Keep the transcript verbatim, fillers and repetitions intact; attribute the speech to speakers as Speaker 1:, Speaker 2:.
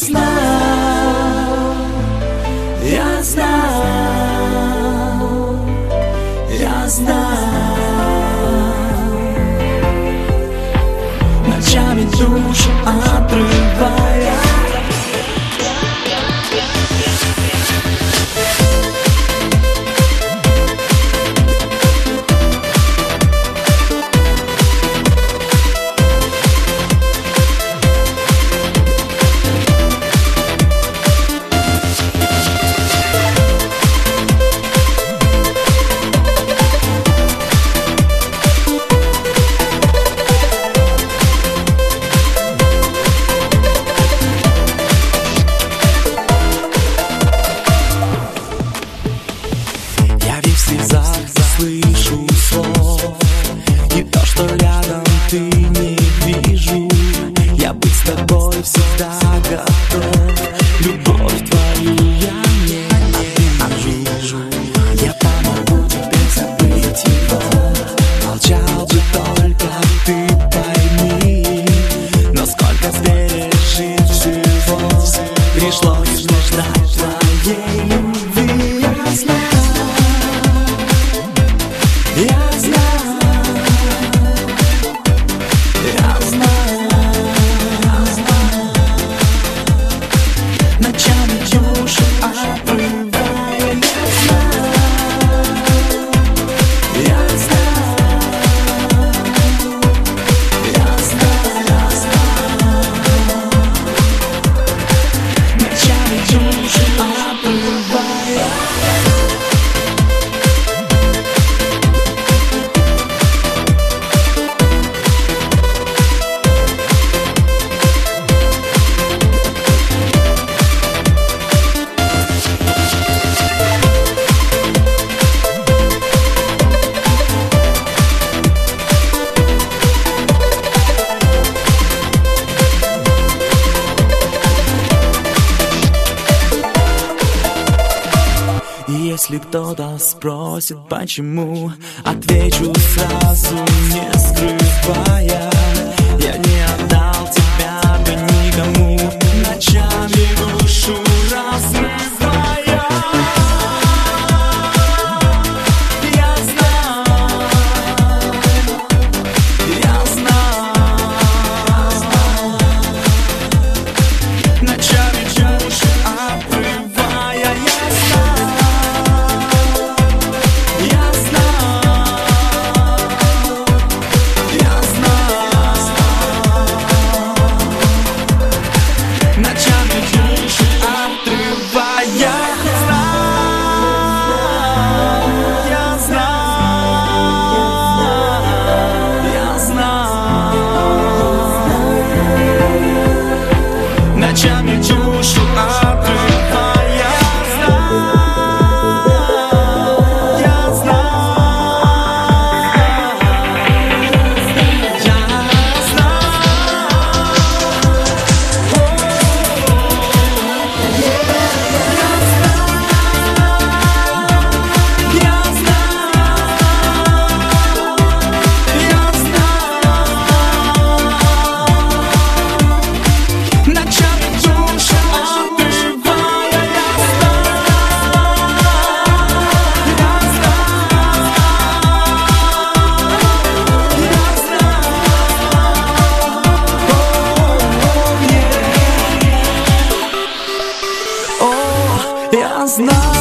Speaker 1: знал, я знал, я знал, ночами душу отрывая.
Speaker 2: Слышу слов, и то, что рядом ты не вижу. Я быть с тобой всегда готов. Любовь твою я не вижу. Я помогу тебе забыть его. Молчал бы только ты пойми. Но сколько пережить всего пришлось ждать твоей любви. Я знаю. Я знаю, я знаю, я знаю, ночами душу отрывая. Я знаю, я знаю, я знаю, ночами душу отрывая. Если кто-то спросит, почему, отвечу сразу, не скрывая. Я не отдал тебя бы никому, ночами душу разрывая. Я знаю, я знаю, ночами душу отрывая. Я знаю. Ночами душу отрывая. Я знаю, я знаю.